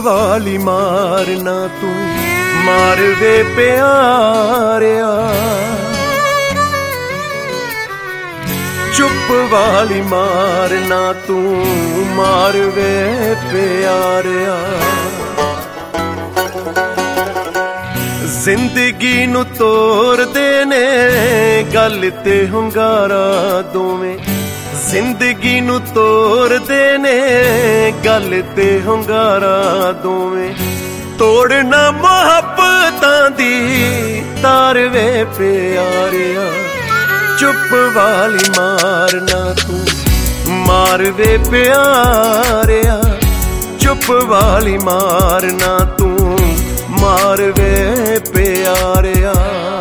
वाली मारना तू मार वे प्यारिया, चुप वाली मारना तू मार वे प्यारिया। जिंदगी नू तोड़ देने गल ते हुंगारा दोवें, जिंदगी नू तोड़ देने गल ते हुंगारा दोवें, तोड़ना मुहब्बतां दी तार वे प्यारिया। चुप वाली मारना तू मार वे प्यारिया, चुप वाली मारना तू मार वे प्यारिया।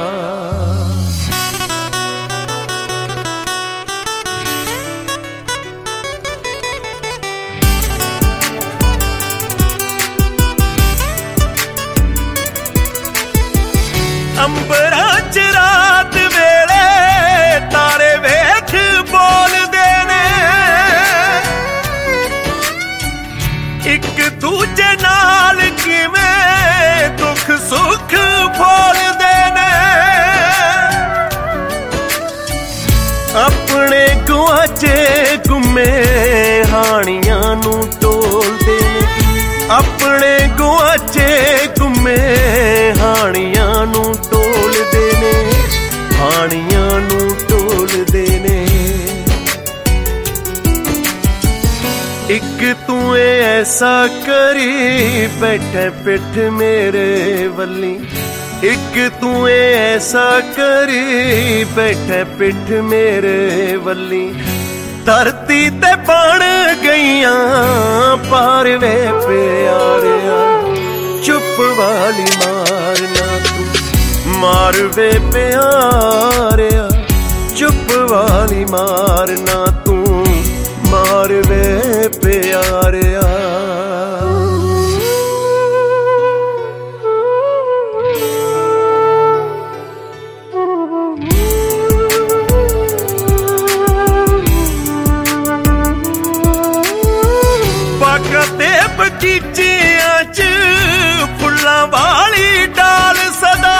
अंबरा च रात वेले तारे वेख बोलदे ने, इक दूजे नाल किवें दुख सुख फोलदे ने, अपने गुआचे गुमे हानियां नू टोलदे ने, अपने गुआचे गुमे हानियां नू टोलदे ने, हानियां नू टोलदे ने। इक तू ऐसा करी बैठे पिठ मेरे वल्ली, इक तू ऐसा करी बैठे पिठ मेरे वल्ली, धरती ते बन गईयां पार वे प्यारिया। चुप वाली मारना तू मार वे प्यारिया, चुप वाली मारना तू मार वे प्यारिया। पकते बगीचियां च फुल्लां वाली डाल सदा,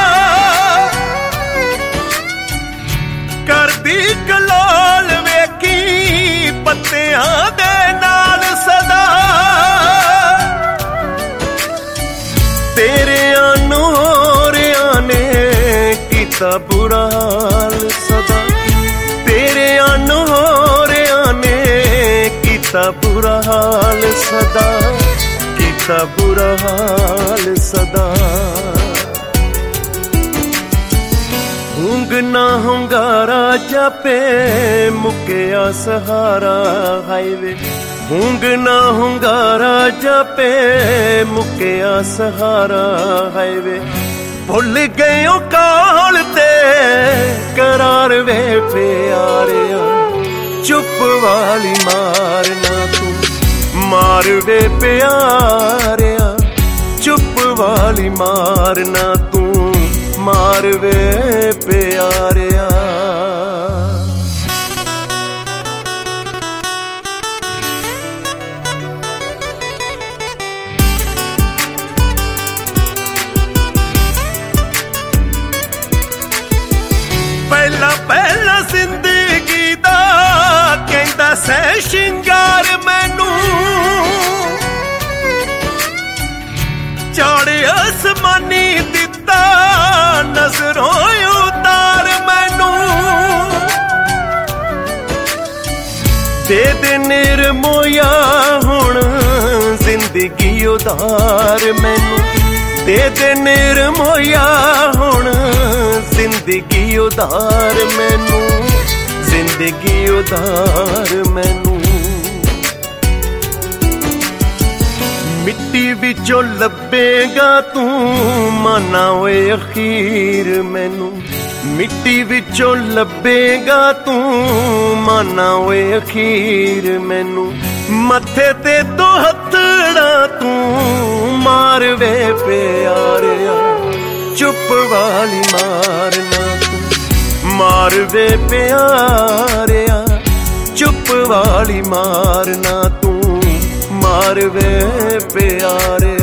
करदी कलोल वेखी पत्तियां दे नाल सदा, तेरे अनहोरियां ने कीता बुरा हाल सदा, तेरे अनहोरियां ने कीता बुरा हाल सदा, कीता बुरा हाल सदा। हुंग ना हुंगारा जापे मुकिया सहारा हाईवे, हुंग ना हुंगारा जापे मुकिया सहारा हाईवे, भुल गयो काल ते करार वे प्यारिया। चुप वाली मारना तू मार वे प्यारिया, चुप वाली मारना तू मार वे प्यारिया। पहला पहला जिंदगी दा कहंदा सै शिंगार मैनू, चाड़े आसमानी दिता नजरों उतार मैनू, दे दे निर्मोया हुण जिंदगी उधार मैनू, दे दे निर्मोया हुण जिंदगी उधार मैनू, जिंदगी उधार मैनू। मिट्टी विचों लभेगा तू माना ओए अखीर मैनू, मिट्टी विचों लभेगा तू माना ओए अखीर मैनू, मथे ते तो हथड़ा तू मार वे प्यारिया। चुप वाली मारना तू मार वे प्यारिया, चुप वाली मारना तू ਪਿਆਰ ਵੇ ਪਿਆਰੇ।